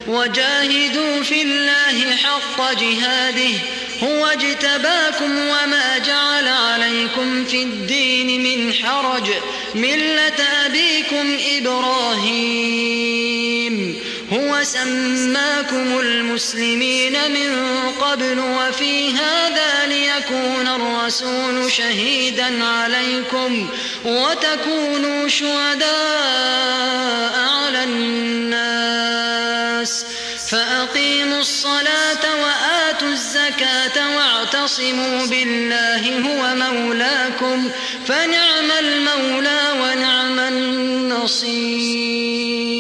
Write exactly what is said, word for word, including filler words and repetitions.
وجاهدوا في الله حق جهاده هو اجتباكم وما جعل عليكم في الدين من حرج ملة أبيكم إبراهيم هو سماكم المسلمين من قبل وفي هذا ليكون الرسول شهيدا عليكم وتكونوا شهداء على الناس فأقيموا الصلاة وآتوا الزكاة واعتصموا بالله هو مولاكم فنعم المولى ونعم النصير.